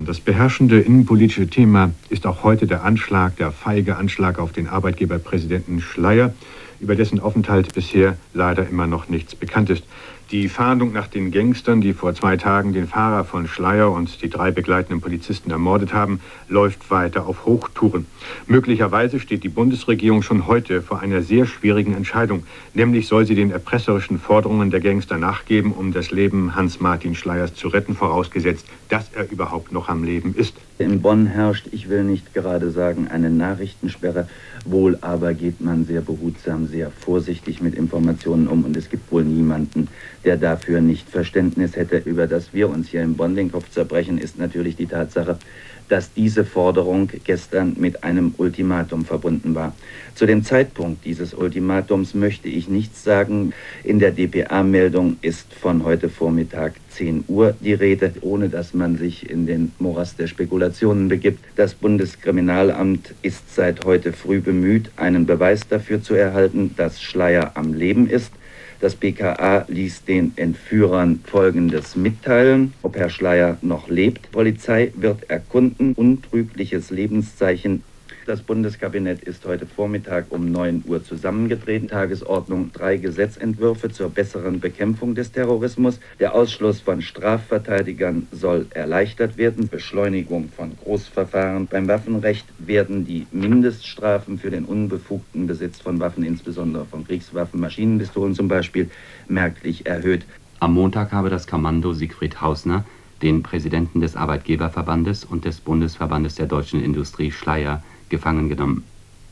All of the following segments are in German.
Das beherrschende innenpolitische Thema ist auch heute der feige Anschlag auf den Arbeitgeberpräsidenten Schleyer, über dessen Aufenthalt bisher leider immer noch nichts bekannt ist. Die Fahndung nach den Gangstern, die vor 2 Tagen den Fahrer von Schleyer und die 3 begleitenden Polizisten ermordet haben, läuft weiter auf Hochtouren. Möglicherweise steht die Bundesregierung schon heute vor einer sehr schwierigen Entscheidung. Nämlich soll sie den erpresserischen Forderungen der Gangster nachgeben, um das Leben Hans-Martin Schleyers zu retten, vorausgesetzt, dass er überhaupt noch am Leben ist. In Bonn herrscht, ich will nicht gerade sagen, eine Nachrichtensperre. Wohl aber geht man sehr behutsam, sehr vorsichtig mit Informationen um. Und es gibt wohl niemanden, der dafür nicht Verständnis hätte. Über das wir uns hier in Bonn den Kopf zerbrechen, ist natürlich die Tatsache, dass diese Forderung gestern mit einem Ultimatum verbunden war. Zu dem Zeitpunkt dieses Ultimatums möchte ich nichts sagen. In der dpa-Meldung ist von heute Vormittag 10 Uhr die Rede, ohne dass man sich in den Morast der Spekulationen begibt. Das Bundeskriminalamt ist seit heute früh bemüht, einen Beweis dafür zu erhalten, dass Schleyer am Leben ist. Das BKA ließ den Entführern Folgendes mitteilen: Ob Herr Schleyer noch lebt. Polizei wird erkunden. Untrügliches Lebenszeichen. Das Bundeskabinett ist heute Vormittag um 9 Uhr zusammengetreten. Tagesordnung 3 Gesetzentwürfe zur besseren Bekämpfung des Terrorismus. Der Ausschluss von Strafverteidigern soll erleichtert werden. Beschleunigung von Großverfahren. Beim Waffenrecht werden die Mindeststrafen für den unbefugten Besitz von Waffen, insbesondere von Kriegswaffen, Maschinenpistolen zum Beispiel, merklich erhöht. Am Montag habe das Kommando Siegfried Hausner den Präsidenten des Arbeitgeberverbandes und des Bundesverbandes der deutschen Industrie Schleyer gefangen genommen.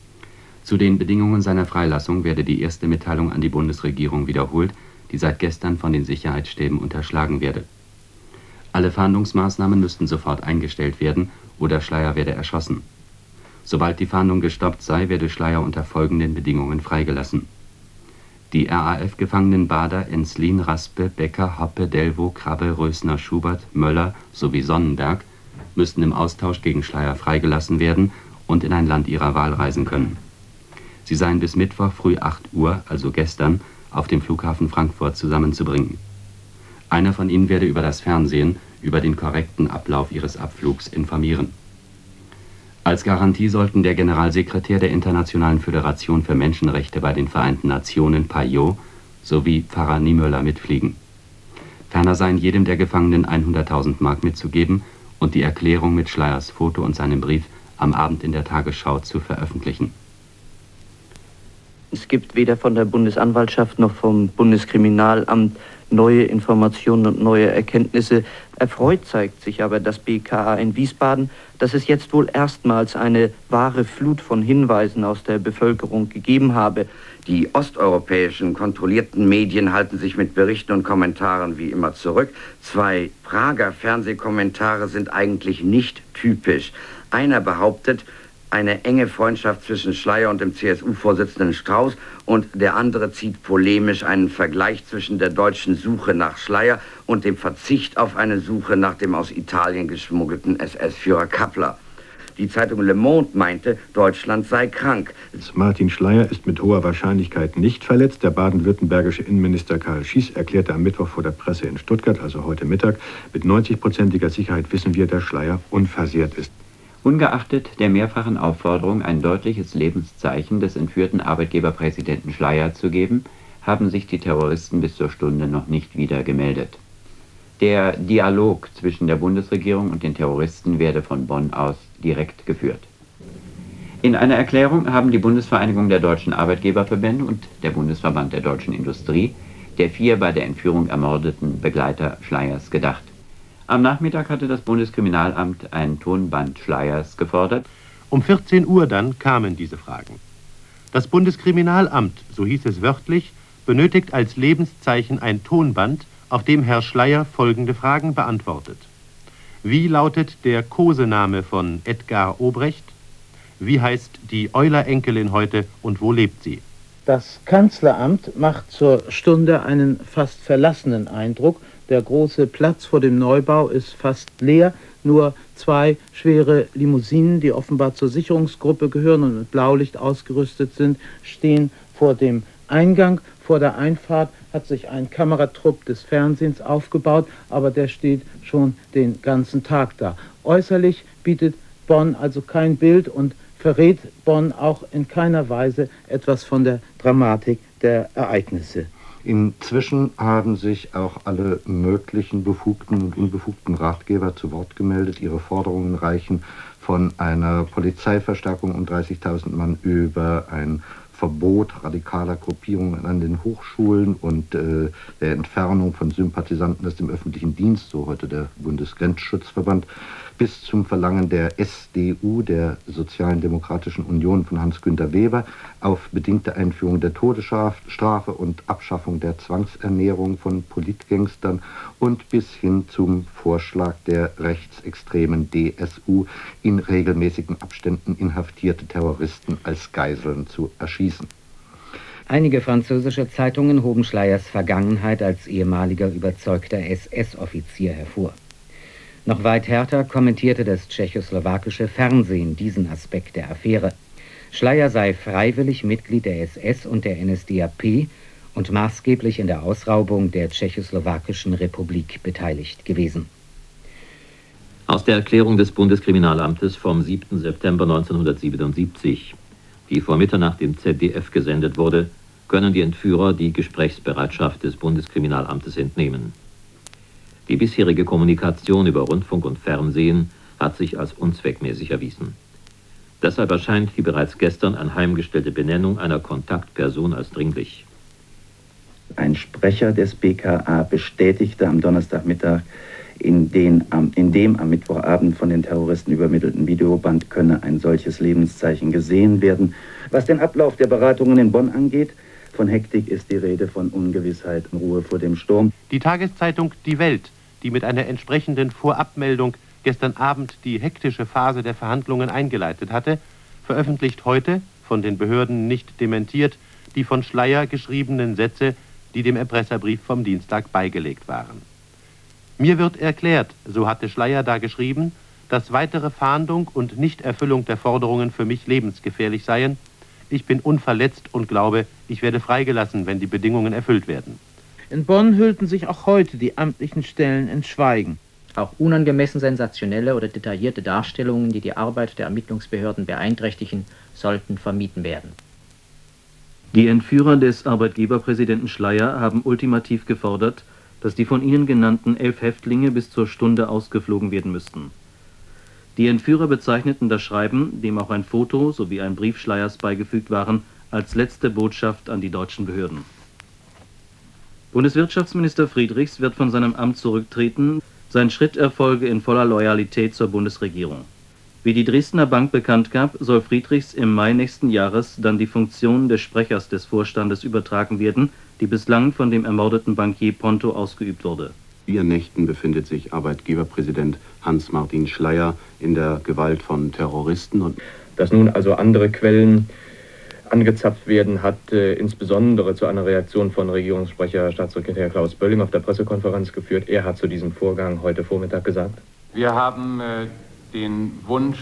Zu den Bedingungen seiner Freilassung werde die erste Mitteilung an die Bundesregierung wiederholt, die seit gestern von den Sicherheitsstäben unterschlagen werde. Alle Fahndungsmaßnahmen müssten sofort eingestellt werden oder Schleyer werde erschossen. Sobald die Fahndung gestoppt sei, werde Schleyer unter folgenden Bedingungen freigelassen. Die RAF-Gefangenen Bader, Enslin, Raspe, Becker, Hoppe, Delvo, Krabbe, Rösner, Schubert, Möller sowie Sonnenberg müssten im Austausch gegen Schleyer freigelassen werden und in ein Land ihrer Wahl reisen können. Sie seien bis Mittwoch früh 8 Uhr, also gestern, auf dem Flughafen Frankfurt zusammenzubringen. Einer von ihnen werde über das Fernsehen über den korrekten Ablauf ihres Abflugs informieren. Als Garantie sollten der Generalsekretär der Internationalen Föderation für Menschenrechte bei den Vereinten Nationen, Payot, sowie Pfarrer Niemöller mitfliegen. Ferner seien jedem der Gefangenen 100.000 Mark mitzugeben und die Erklärung mit Schleyers Foto und seinem Brief am Abend in der Tagesschau zu veröffentlichen. Es gibt weder von der Bundesanwaltschaft noch vom Bundeskriminalamt neue Informationen und neue Erkenntnisse. Erfreut zeigt sich aber das BKA in Wiesbaden, dass es jetzt wohl erstmals eine wahre Flut von Hinweisen aus der Bevölkerung gegeben habe. Die osteuropäischen kontrollierten Medien halten sich mit Berichten und Kommentaren wie immer zurück. 2 Prager Fernsehkommentare sind eigentlich nicht typisch. Einer behauptet, eine enge Freundschaft zwischen Schleyer und dem CSU-Vorsitzenden Strauß, und der andere zieht polemisch einen Vergleich zwischen der deutschen Suche nach Schleyer und dem Verzicht auf eine Suche nach dem aus Italien geschmuggelten SS-Führer Kappler. Die Zeitung Le Monde meinte, Deutschland sei krank. Martin Schleyer ist mit hoher Wahrscheinlichkeit nicht verletzt. Der baden-württembergische Innenminister Karl Schiess erklärte am Mittwoch vor der Presse in Stuttgart, also heute Mittag, mit 90%iger Sicherheit wissen wir, dass Schleyer unversehrt ist. Ungeachtet der mehrfachen Aufforderung, ein deutliches Lebenszeichen des entführten Arbeitgeberpräsidenten Schleyer zu geben, haben sich die Terroristen bis zur Stunde noch nicht wieder gemeldet. Der Dialog zwischen der Bundesregierung und den Terroristen werde von Bonn aus direkt geführt. In einer Erklärung haben die Bundesvereinigung der deutschen Arbeitgeberverbände und der Bundesverband der deutschen Industrie der 4 bei der Entführung ermordeten Begleiter Schleyers gedacht. Am Nachmittag hatte das Bundeskriminalamt ein Tonband Schleyers gefordert. Um 14 Uhr dann kamen diese Fragen. Das Bundeskriminalamt, so hieß es wörtlich, benötigt als Lebenszeichen ein Tonband, auf dem Herr Schleyer folgende Fragen beantwortet. Wie lautet der Kosename von Edgar Obrecht? Wie heißt die Euler-Enkelin heute und wo lebt sie? Das Kanzleramt macht zur Stunde einen fast verlassenen Eindruck. Der große Platz vor dem Neubau ist fast leer. Nur 2 schwere Limousinen, die offenbar zur Sicherungsgruppe gehören und mit Blaulicht ausgerüstet sind, stehen vor dem Eingang. Vor der Einfahrt hat sich ein Kameratrupp des Fernsehens aufgebaut, aber der steht schon den ganzen Tag da. Äußerlich bietet Bonn also kein Bild und verrät Bonn auch in keiner Weise etwas von der Dramatik der Ereignisse. Inzwischen haben sich auch alle möglichen befugten und unbefugten Ratgeber zu Wort gemeldet. Ihre Forderungen reichen von einer Polizeiverstärkung um 30.000 Mann über ein Verbot radikaler Gruppierungen an den Hochschulen und der Entfernung von Sympathisanten aus dem öffentlichen Dienst, so heute der Bundesgrenzschutzverband, bis zum Verlangen der SDU, der Sozialen Demokratischen Union von Hans-Günter Weber, auf bedingte Einführung der Todesstrafe und Abschaffung der Zwangsernährung von Politgangstern und bis hin zum Vorschlag der rechtsextremen DSU, in regelmäßigen Abständen inhaftierte Terroristen als Geiseln zu erschießen. Einige französische Zeitungen hoben Schleyers Vergangenheit als ehemaliger überzeugter SS-Offizier hervor. Noch weit härter kommentierte das tschechoslowakische Fernsehen diesen Aspekt der Affäre. Schleyer sei freiwillig Mitglied der SS und der NSDAP und maßgeblich in der Ausraubung der tschechoslowakischen Republik beteiligt gewesen. Aus der Erklärung des Bundeskriminalamtes vom 7. September 1977, die vor Mitternacht im ZDF gesendet wurde, können die Entführer die Gesprächsbereitschaft des Bundeskriminalamtes entnehmen. Die bisherige Kommunikation über Rundfunk und Fernsehen hat sich als unzweckmäßig erwiesen. Deshalb erscheint die bereits gestern anheimgestellte Benennung einer Kontaktperson als dringlich. Ein Sprecher des BKA bestätigte am Donnerstagmittag, in dem am Mittwochabend von den Terroristen übermittelten Videoband könne ein solches Lebenszeichen gesehen werden. Was den Ablauf der Beratungen in Bonn angeht, von Hektik ist die Rede, von Ungewissheit und Ruhe vor dem Sturm. Die Tageszeitung Die Welt, die mit einer entsprechenden Vorabmeldung gestern Abend die hektische Phase der Verhandlungen eingeleitet hatte, veröffentlicht heute, von den Behörden nicht dementiert, die von Schleyer geschriebenen Sätze, die dem Erpresserbrief vom Dienstag beigelegt waren. Mir wird erklärt, so hatte Schleyer da geschrieben, dass weitere Fahndung und Nichterfüllung der Forderungen für mich lebensgefährlich seien. Ich bin unverletzt und glaube, ich werde freigelassen, wenn die Bedingungen erfüllt werden. In Bonn hüllten sich auch heute die amtlichen Stellen in Schweigen. Auch unangemessen sensationelle oder detaillierte Darstellungen, die die Arbeit der Ermittlungsbehörden beeinträchtigen, sollten vermieden werden. Die Entführer des Arbeitgeberpräsidenten Schleyer haben ultimativ gefordert, dass die von ihnen genannten 11 Häftlinge bis zur Stunde ausgeflogen werden müssten. Die Entführer bezeichneten das Schreiben, dem auch ein Foto sowie ein Brief Schleyers beigefügt waren, als letzte Botschaft an die deutschen Behörden. Bundeswirtschaftsminister Friedrichs wird von seinem Amt zurücktreten. Sein Schritt erfolge in voller Loyalität zur Bundesregierung. Wie die Dresdner Bank bekannt gab, soll Friedrichs im Mai nächsten Jahres dann die Funktion des Sprechers des Vorstandes übertragen werden, die bislang von dem ermordeten Bankier Ponto ausgeübt wurde. In ihren Nächten befindet sich Arbeitgeberpräsident Hans-Martin Schleyer in der Gewalt von Terroristen. Und dass nun also andere Quellen angezapft werden, hat insbesondere zu einer Reaktion von Regierungssprecher Staatssekretär Klaus Bölling auf der Pressekonferenz geführt. Er hat zu diesem Vorgang heute Vormittag gesagt: Wir haben den Wunsch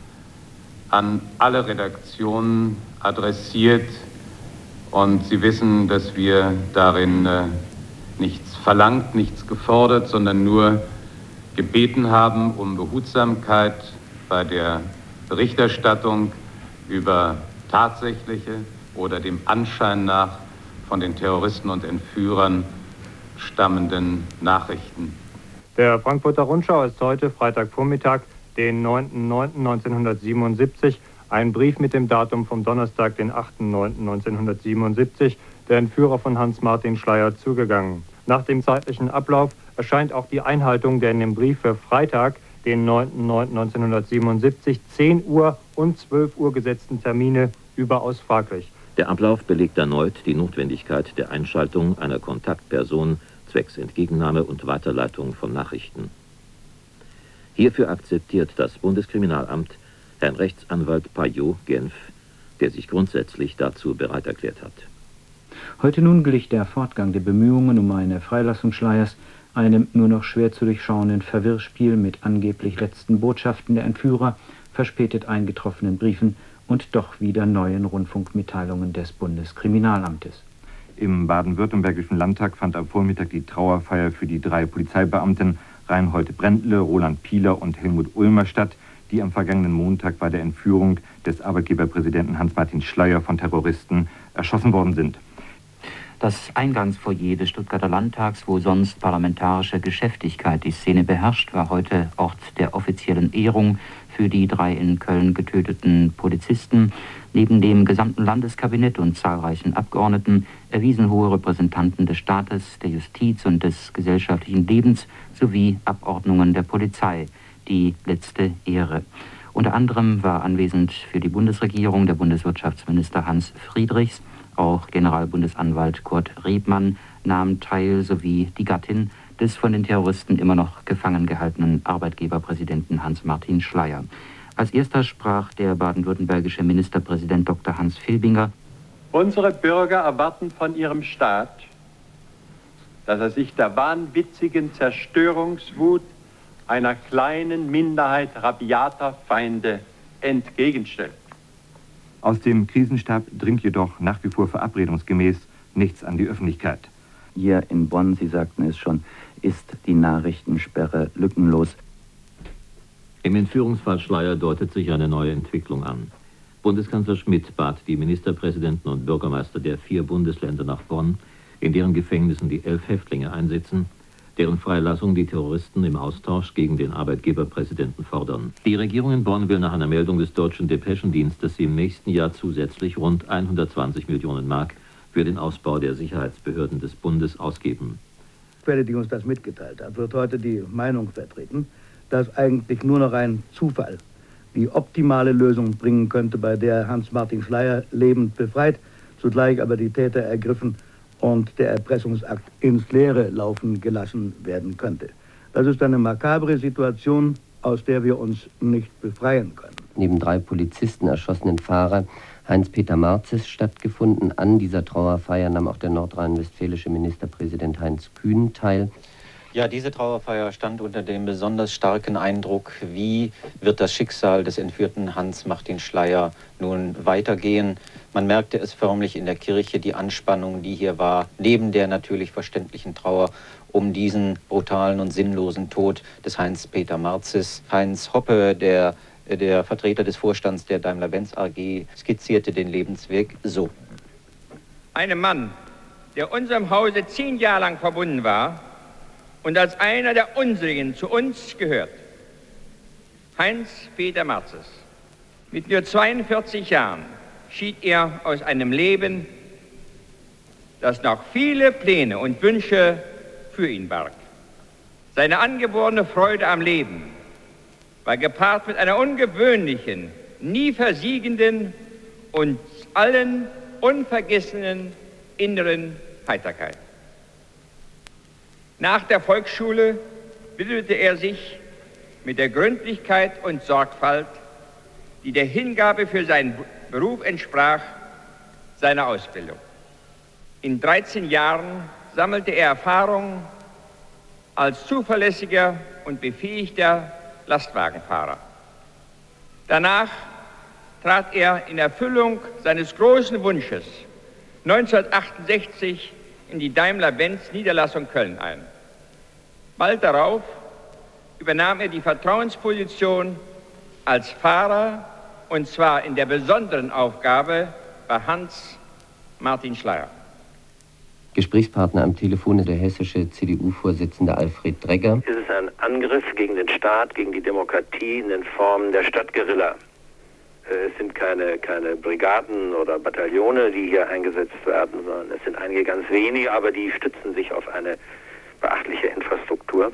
an alle Redaktionen adressiert und Sie wissen, dass wir darin nichts verlangt, nichts gefordert, sondern nur gebeten haben um Behutsamkeit bei der Berichterstattung über tatsächliche oder dem Anschein nach von den Terroristen und Entführern stammenden Nachrichten. Der Frankfurter Rundschau ist heute, Freitagvormittag, den 9.9.1977, ein Brief mit dem Datum vom Donnerstag, den 8.9.1977, der Entführer von Hans-Martin Schleyer zugegangen. Nach dem zeitlichen Ablauf erscheint auch die Einhaltung der in dem Brief für Freitag, den 9.9.1977, 10 Uhr und 12 Uhr gesetzten Termine überaus fraglich. Der Ablauf belegt erneut die Notwendigkeit der Einschaltung einer Kontaktperson zwecks Entgegennahme und Weiterleitung von Nachrichten. Hierfür akzeptiert das Bundeskriminalamt Herrn Rechtsanwalt Payot, Genf, der sich grundsätzlich dazu bereit erklärt hat. Heute nun glich der Fortgang der Bemühungen um eine Freilassung Schleyers einem nur noch schwer zu durchschauenden Verwirrspiel mit angeblich letzten Botschaften der Entführer, verspätet eingetroffenen Briefen und doch wieder neuen Rundfunkmitteilungen des Bundeskriminalamtes. Im baden-württembergischen Landtag fand am Vormittag die Trauerfeier für die 3 Polizeibeamten Reinhold Brendle, Roland Pieler und Helmut Ulmer statt, die am vergangenen Montag bei der Entführung des Arbeitgeberpräsidenten Hans-Martin Schleyer von Terroristen erschossen worden sind. Das Eingangsfoyer des Stuttgarter Landtags, wo sonst parlamentarische Geschäftigkeit die Szene beherrscht, war heute Ort der offiziellen Ehrung für die 3 in Köln getöteten Polizisten. Neben dem gesamten Landeskabinett und zahlreichen Abgeordneten erwiesen hohe Repräsentanten des Staates, der Justiz und des gesellschaftlichen Lebens sowie Abordnungen der Polizei die letzte Ehre. Unter anderem war anwesend für die Bundesregierung der Bundeswirtschaftsminister Hans Friedrichs, auch Generalbundesanwalt Kurt Rebmann nahm teil, sowie die Gattin des von den Terroristen immer noch gefangen gehaltenen Arbeitgeberpräsidenten Hans-Martin Schleyer. Als erster sprach der baden-württembergische Ministerpräsident Dr. Hans Filbinger. Unsere Bürger erwarten von ihrem Staat, dass er sich der wahnwitzigen Zerstörungswut einer kleinen Minderheit rabiater Feinde entgegenstellt. Aus dem Krisenstab dringt jedoch nach wie vor verabredungsgemäß nichts an die Öffentlichkeit. Hier in Bonn, Sie sagten es schon, ist die Nachrichtensperre lückenlos. Im Entführungsfall Schleyer deutet sich eine neue Entwicklung an. Bundeskanzler Schmidt bat die Ministerpräsidenten und Bürgermeister der 4 Bundesländer nach Bonn, in deren Gefängnissen die 11 Häftlinge einsitzen, deren Freilassung die Terroristen im Austausch gegen den Arbeitgeberpräsidenten fordern. Die Regierung in Bonn will nach einer Meldung des deutschen Depeschendienstes im nächsten Jahr zusätzlich rund 120 Millionen Mark für den Ausbau der Sicherheitsbehörden des Bundes ausgeben. Die uns das mitgeteilt hat, wird heute die Meinung vertreten, dass eigentlich nur noch ein Zufall die optimale Lösung bringen könnte, bei der Hans-Martin Schleyer lebend befreit, zugleich aber die Täter ergriffen und der Erpressungsakt ins Leere laufen gelassen werden könnte. Das ist eine makabre Situation, aus der wir uns nicht befreien können. Neben 3 Polizisten erschossenen Fahrer Heinz-Peter Marzes stattgefunden. An dieser Trauerfeier nahm auch der nordrhein-westfälische Ministerpräsident Heinz Kühn teil. Ja, diese Trauerfeier stand unter dem besonders starken Eindruck, wie wird das Schicksal des entführten Hans-Martin Schleyer nun weitergehen. Man merkte es förmlich in der Kirche, die Anspannung, die hier war, neben der natürlich verständlichen Trauer um diesen brutalen und sinnlosen Tod des Heinz-Peter Marzes. Heinz Hoppe, der Vertreter des Vorstands der Daimler-Benz AG, skizzierte den Lebensweg so. Einem Mann, der unserem Hause 10 Jahre lang verbunden war und als einer der unsrigen zu uns gehört. Heinz-Peter Marzes. Mit nur 42 Jahren schied er aus einem Leben, das noch viele Pläne und Wünsche für ihn barg. Seine angeborene Freude am Leben war gepaart mit einer ungewöhnlichen, nie versiegenden und allen unvergessenen inneren Heiterkeit. Nach der Volksschule widmete er sich mit der Gründlichkeit und Sorgfalt, die der Hingabe für seinen Beruf entsprach, seiner Ausbildung. In 13 Jahren sammelte er Erfahrung als zuverlässiger und befähigter Lastwagenfahrer. Danach trat er in Erfüllung seines großen Wunsches 1968 in die Daimler-Benz-Niederlassung Köln ein. Bald darauf übernahm er die Vertrauensposition als Fahrer, und zwar in der besonderen Aufgabe bei Hans-Martin Schleyer. Gesprächspartner am Telefon ist der hessische CDU-Vorsitzende Alfred Dregger. Es ist ein Angriff gegen den Staat, gegen die Demokratie in den Formen der Stadtguerilla. Es sind keine Brigaden oder Bataillone, die hier eingesetzt werden, sondern es sind einige ganz wenige, aber die stützen sich auf eine beachtliche Infrastruktur.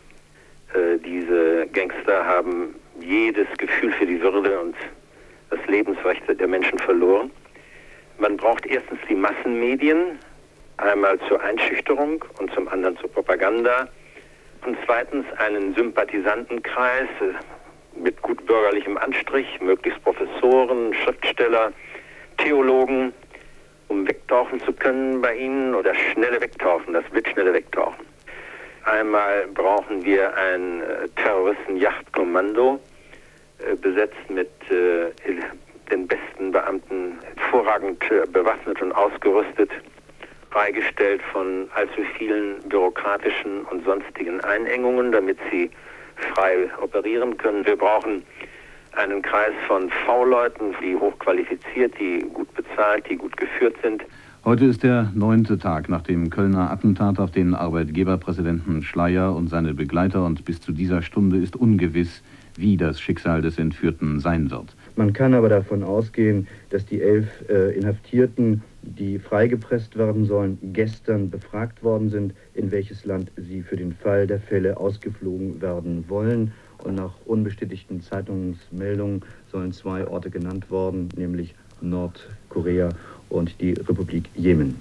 Diese Gangster haben jedes Gefühl für die Würde und das Lebensrecht der Menschen verloren. Man braucht erstens die Massenmedien, einmal zur Einschüchterung und zum anderen zur Propaganda. Und zweitens einen Sympathisantenkreis mit gut bürgerlichem Anstrich, möglichst Professoren, Schriftsteller, Theologen, um wegtauchen zu können bei ihnen oder schnelle Wegtauchen, das blitzschnelle Wegtauchen. Einmal brauchen wir ein Terroristen-Yachtkommando, besetzt mit den besten Beamten, hervorragend bewaffnet und ausgerüstet, freigestellt von allzu vielen bürokratischen und sonstigen Einengungen, damit sie frei operieren können. Wir brauchen einen Kreis von V-Leuten, die hochqualifiziert, die gut bezahlt, die gut geführt sind. Heute ist der 9. Tag nach dem Kölner Attentat auf den Arbeitgeberpräsidenten Schleyer und seine Begleiter, und bis zu dieser Stunde ist ungewiss, wie das Schicksal des Entführten sein wird. Man kann aber davon ausgehen, dass die 11 Inhaftierten, die freigepresst werden sollen, gestern befragt worden sind, in welches Land sie für den Fall der Fälle ausgeflogen werden wollen. Und nach unbestätigten Zeitungsmeldungen sollen 2 Orte genannt worden, nämlich Nordkorea und die Republik Jemen.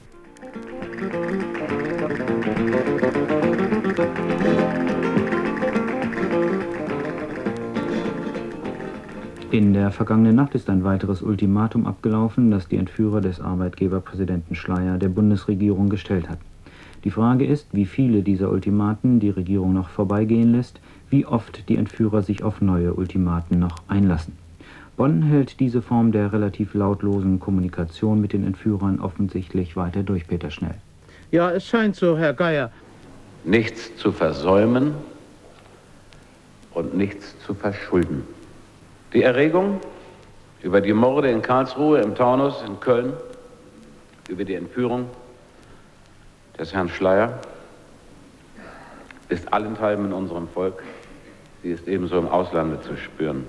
In der vergangenen Nacht ist ein weiteres Ultimatum abgelaufen, das die Entführer des Arbeitgeberpräsidenten Schleyer der Bundesregierung gestellt hatten. Die Frage ist, wie viele dieser Ultimaten die Regierung noch vorbeigehen lässt, wie oft die Entführer sich auf neue Ultimaten noch einlassen. Bonn hält diese Form der relativ lautlosen Kommunikation mit den Entführern offensichtlich weiter durch, Peter Schnell. Ja, es scheint so, Herr Geier. Nichts zu versäumen und nichts zu verschulden. Die Erregung über die Morde in Karlsruhe, im Taunus, in Köln, über die Entführung des Herrn Schleyer ist allenthalben in unserem Volk. Sie ist ebenso im Auslande zu spüren.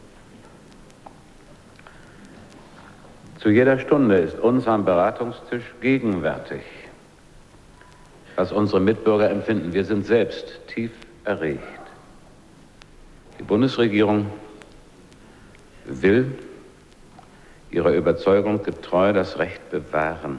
Zu jeder Stunde ist uns am Beratungstisch gegenwärtig, was unsere Mitbürger empfinden. Wir sind selbst tief erregt. Die Bundesregierung will ihrer Überzeugung getreu das Recht bewahren.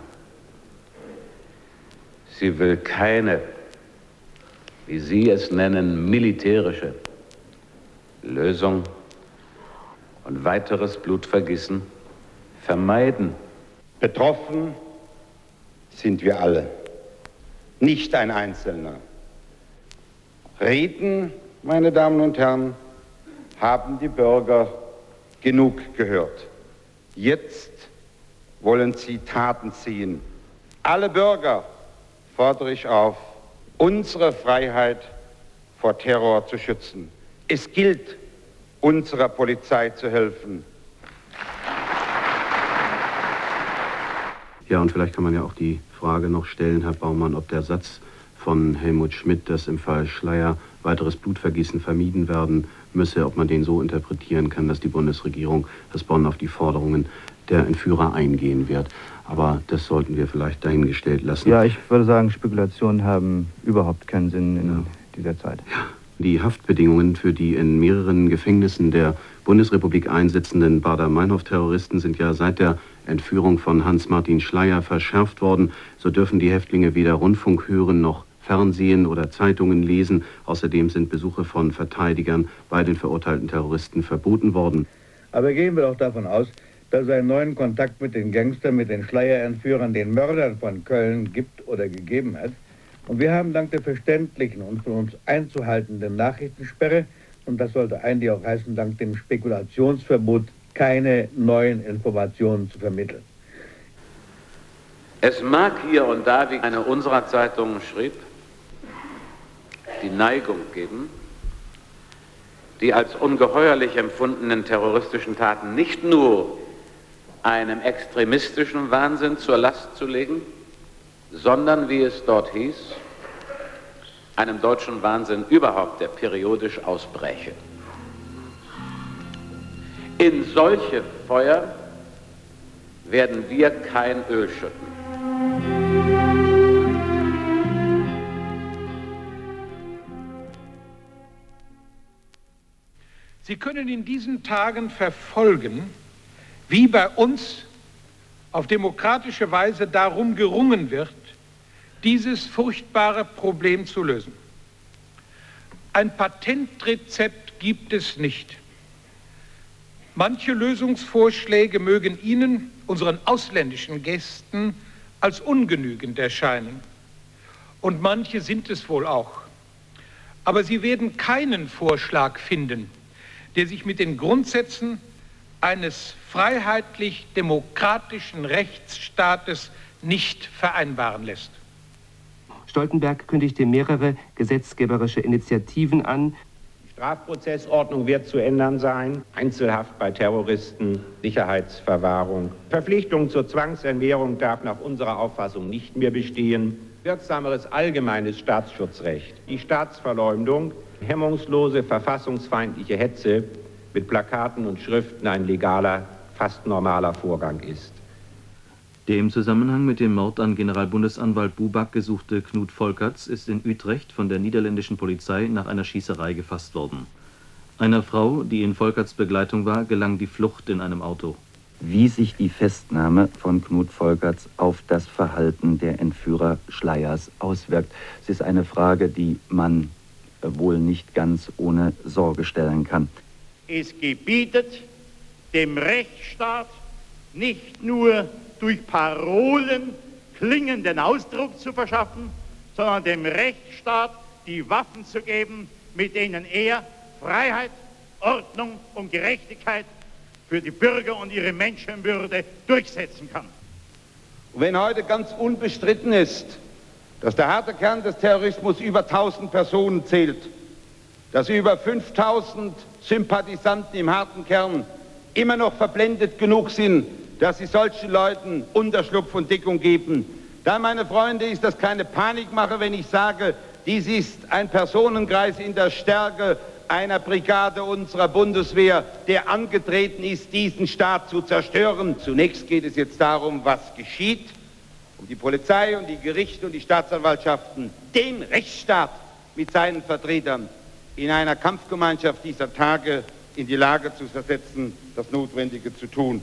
Sie will keine, wie Sie es nennen, militärische Lösung und weiteres Blutvergießen vermeiden. Betroffen sind wir alle, nicht ein Einzelner. Reden, meine Damen und Herren, haben die Bürger genug gehört. Jetzt wollen sie Taten ziehen. Alle Bürger fordere ich auf, unsere Freiheit vor Terror zu schützen. Es gilt, unserer Polizei zu helfen. Ja, und vielleicht kann man ja auch die Frage noch stellen, Herr Baumann, ob der Satz von Helmut Schmidt, dass im Fall Schleyer weiteres Blutvergießen vermieden werden müsse, ob man den so interpretieren kann, dass die Bundesregierung, dass Bonn auf die Forderungen der Entführer eingehen wird. Aber das sollten wir vielleicht dahingestellt lassen. Ja, ich würde sagen, Spekulationen haben überhaupt keinen Sinn in dieser Zeit. Ja. Die Haftbedingungen für die in mehreren Gefängnissen der Bundesrepublik einsitzenden Baader-Meinhof-Terroristen sind ja seit der Entführung von Hans-Martin Schleyer verschärft worden. So dürfen die Häftlinge weder Rundfunk hören noch Fernsehen oder Zeitungen lesen. Außerdem sind Besuche von Verteidigern bei den verurteilten Terroristen verboten worden. Aber gehen wir doch davon aus, dass es einen neuen Kontakt mit den Gangstern, mit den Schleyer-Entführern, den Mördern von Köln gibt oder gegeben hat. Und wir haben dank der verständlichen und von uns einzuhaltenden Nachrichtensperre, und das sollte eigentlich auch heißen, dank dem Spekulationsverbot, keine neuen Informationen zu vermitteln. Es mag hier und da, wie eine unserer Zeitungen schrieb, die Neigung geben, die als ungeheuerlich empfundenen terroristischen Taten nicht nur einem extremistischen Wahnsinn zur Last zu legen, sondern, wie es dort hieß, einem deutschen Wahnsinn überhaupt, der periodisch ausbräche. In solche Feuer werden wir kein Öl schütten. Sie können in diesen Tagen verfolgen, wie bei uns auf demokratische Weise darum gerungen wird, dieses furchtbare Problem zu lösen. Ein Patentrezept gibt es nicht. Manche Lösungsvorschläge mögen Ihnen, unseren ausländischen Gästen, als ungenügend erscheinen. Und manche sind es wohl auch. Aber Sie werden keinen Vorschlag finden, der sich mit den Grundsätzen eines freiheitlich-demokratischen Rechtsstaates nicht vereinbaren lässt. Stoltenberg kündigte mehrere gesetzgeberische Initiativen an. Die Strafprozessordnung wird zu ändern sein. Einzelhaft bei Terroristen, Sicherheitsverwahrung. Verpflichtung zur Zwangsentmehrung darf nach unserer Auffassung nicht mehr bestehen. Wirksameres allgemeines Staatsschutzrecht. Die Staatsverleumdung, hemmungslose verfassungsfeindliche Hetze mit Plakaten und Schriften ein legaler, fast normaler Vorgang ist. Der im Zusammenhang mit dem Mord an Generalbundesanwalt Buback gesuchte Knut Volkerts ist in Utrecht von der niederländischen Polizei nach einer Schießerei gefasst worden. Einer Frau, die in Volkerts Begleitung war, gelang die Flucht in einem Auto. Wie sich die Festnahme von Knut Volkerts auf das Verhalten der Entführer Schleyers auswirkt. Es ist eine Frage, die man wohl nicht ganz ohne Sorge stellen kann. Es gebietet dem Rechtsstaat nicht nur durch Parolen klingenden Ausdruck zu verschaffen, sondern dem Rechtsstaat die Waffen zu geben, mit denen er Freiheit, Ordnung und Gerechtigkeit für die Bürger und ihre Menschenwürde durchsetzen kann. Und wenn heute ganz unbestritten ist, dass der harte Kern des Terrorismus über 1000 Personen zählt, dass über 5000 Sympathisanten im harten Kern immer noch verblendet genug sind, dass sie solchen Leuten Unterschlupf und Deckung geben. Da, meine Freunde, ist das keine Panikmache, wenn ich sage, dies ist ein Personenkreis in der Stärke einer Brigade unserer Bundeswehr, der angetreten ist, diesen Staat zu zerstören. Zunächst geht es jetzt darum, was geschieht, um die Polizei und die Gerichte und die Staatsanwaltschaften, den Rechtsstaat mit seinen Vertretern in einer Kampfgemeinschaft dieser Tage in die Lage zu versetzen, das Notwendige zu tun.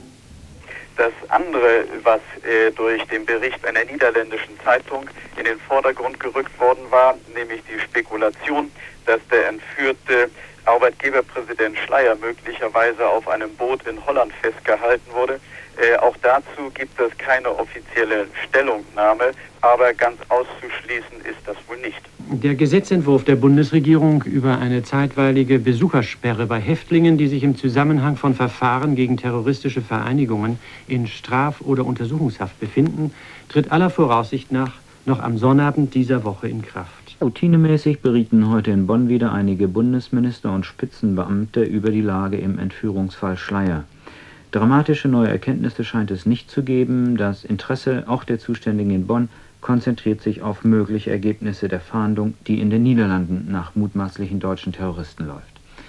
Das andere, was durch den Bericht einer niederländischen Zeitung in den Vordergrund gerückt worden war, nämlich die Spekulation, dass der entführte Arbeitgeberpräsident Schleyer möglicherweise auf einem Boot in Holland festgehalten wurde. Auch dazu gibt es keine offizielle Stellungnahme, aber ganz auszuschließen ist das wohl nicht. Der Gesetzentwurf der Bundesregierung über eine zeitweilige Besuchersperre bei Häftlingen, die sich im Zusammenhang von Verfahren gegen terroristische Vereinigungen in Straf- oder Untersuchungshaft befinden, tritt aller Voraussicht nach noch am Sonnabend dieser Woche in Kraft. Routinemäßig berieten heute in Bonn wieder einige Bundesminister und Spitzenbeamte über die Lage im Entführungsfall Schleyer. Dramatische neue Erkenntnisse scheint es nicht zu geben. Das Interesse auch der Zuständigen in Bonn konzentriert sich auf mögliche Ergebnisse der Fahndung, die in den Niederlanden nach mutmaßlichen deutschen Terroristen läuft.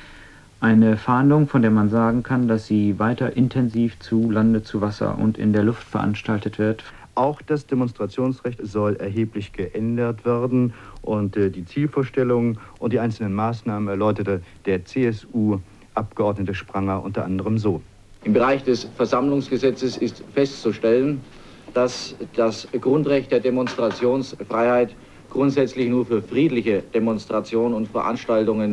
Eine Fahndung, von der man sagen kann, dass sie weiter intensiv zu Lande, zu Wasser und in der Luft veranstaltet wird. Auch das Demonstrationsrecht soll erheblich geändert werden und die Zielvorstellungen und die einzelnen Maßnahmen erläuterte der CSU-Abgeordnete Spranger unter anderem so. Im Bereich des Versammlungsgesetzes ist festzustellen, dass das Grundrecht der Demonstrationsfreiheit grundsätzlich nur für friedliche Demonstrationen und Veranstaltungen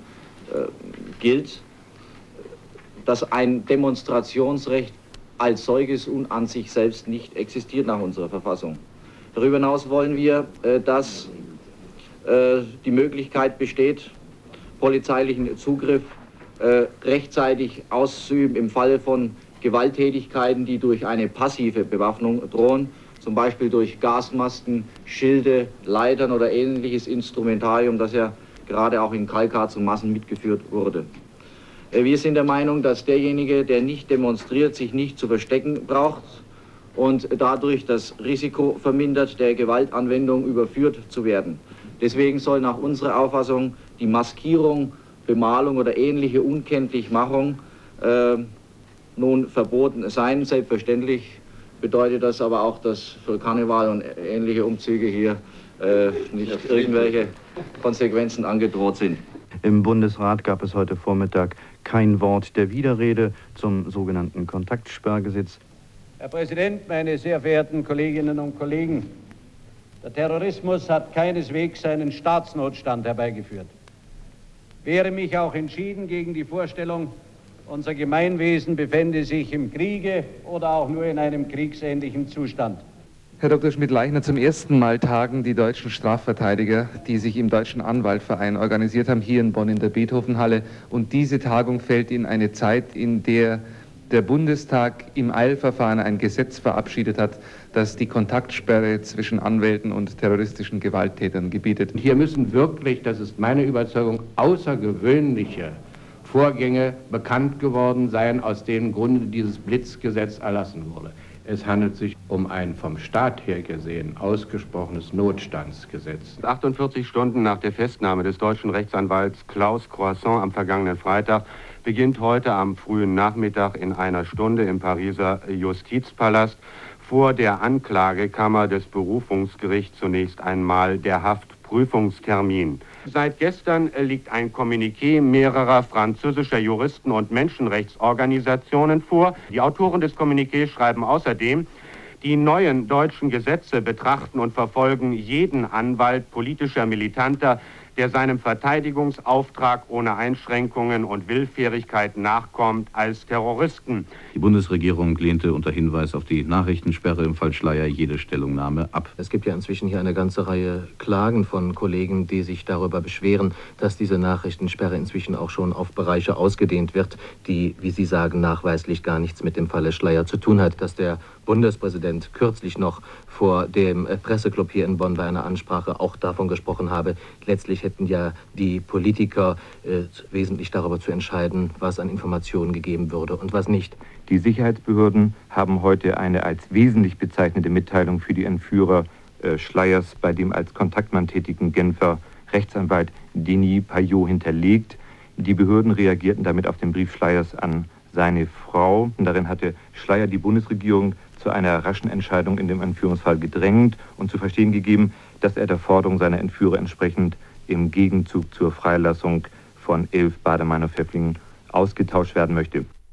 gilt, dass ein Demonstrationsrecht als solches und an sich selbst nicht existiert nach unserer Verfassung. Darüber hinaus wollen wir, dass die Möglichkeit besteht, polizeilichen Zugriff rechtzeitig auszuüben im Falle von Gewalttätigkeiten, die durch eine passive Bewaffnung drohen, zum Beispiel durch Gasmasken, Schilde, Leitern oder ähnliches Instrumentarium, das ja gerade auch in Kalkar zu Massen mitgeführt wurde. Wir sind der Meinung, dass derjenige, der nicht demonstriert, sich nicht zu verstecken braucht und dadurch das Risiko vermindert, der Gewaltanwendung überführt zu werden. Deswegen soll nach unserer Auffassung die Maskierung, Bemalung oder ähnliche Unkenntlichmachung nun verboten sein. Selbstverständlich bedeutet das aber auch, dass für Karneval und ähnliche Umzüge hier nicht irgendwelche Konsequenzen angedroht sind. Im Bundesrat gab es heute Vormittag kein Wort der Widerrede zum sogenannten Kontaktsperrgesetz. Herr Präsident, meine sehr verehrten Kolleginnen und Kollegen! Der Terrorismus hat keineswegs einen Staatsnotstand herbeigeführt. Wehre mich auch entschieden gegen die Vorstellung, unser Gemeinwesen befände sich im Kriege oder auch nur in einem kriegsähnlichen Zustand. Herr Dr. Schmidt-Leichner, zum ersten Mal tagen die deutschen Strafverteidiger, die sich im Deutschen Anwaltverein organisiert haben, hier in Bonn in der Beethovenhalle. Und diese Tagung fällt in eine Zeit, in der der Bundestag im Eilverfahren ein Gesetz verabschiedet hat, das die Kontaktsperre zwischen Anwälten und terroristischen Gewalttätern gebietet. Hier müssen wirklich, das ist meine Überzeugung, außergewöhnliche Vorgänge bekannt geworden sein, aus denen Grunde dieses Blitzgesetz erlassen wurde. Es handelt sich um ein vom Staat her gesehen ausgesprochenes Notstandsgesetz. 48 Stunden nach der Festnahme des deutschen Rechtsanwalts Klaus Croissant am vergangenen Freitag beginnt heute am frühen Nachmittag in einer Stunde im Pariser Justizpalast vor der Anklagekammer des Berufungsgerichts zunächst einmal der Haftprüfungstermin. Seit gestern liegt ein Kommuniqué mehrerer französischer Juristen und Menschenrechtsorganisationen vor. Die Autoren des Kommuniqués schreiben außerdem, die neuen deutschen Gesetze betrachten und verfolgen jeden Anwalt politischer Militanter, der seinem Verteidigungsauftrag ohne Einschränkungen und Willfährigkeit nachkommt, als Terroristen. Die Bundesregierung lehnte unter Hinweis auf die Nachrichtensperre im Fall Schleyer jede Stellungnahme ab. Es gibt ja inzwischen hier eine ganze Reihe Klagen von Kollegen, die sich darüber beschweren, dass diese Nachrichtensperre inzwischen auch schon auf Bereiche ausgedehnt wird, die, wie Sie sagen, nachweislich gar nichts mit dem Falle Schleyer zu tun hat. Dass der Bundespräsident kürzlich noch vor dem Presseclub hier in Bonn bei einer Ansprache auch davon gesprochen habe, letztlich hätten ja die Politiker wesentlich darüber zu entscheiden, was an Informationen gegeben würde und was nicht. Die Sicherheitsbehörden haben heute eine als wesentlich bezeichnete Mitteilung für die Entführer Schleyers bei dem als Kontaktmann tätigen Genfer Rechtsanwalt Denis Payot hinterlegt. Die Behörden reagierten damit auf den Brief Schleyers an seine Frau. Und darin hatte Schleyer die Bundesregierung zu einer raschen Entscheidung in dem Entführungsfall gedrängt und zu verstehen gegeben, dass er der Forderung seiner Entführer entsprechend im Gegenzug zur Freilassung von 11 Baader-Meinhof-Häftlingen ausgetauscht werden möchte.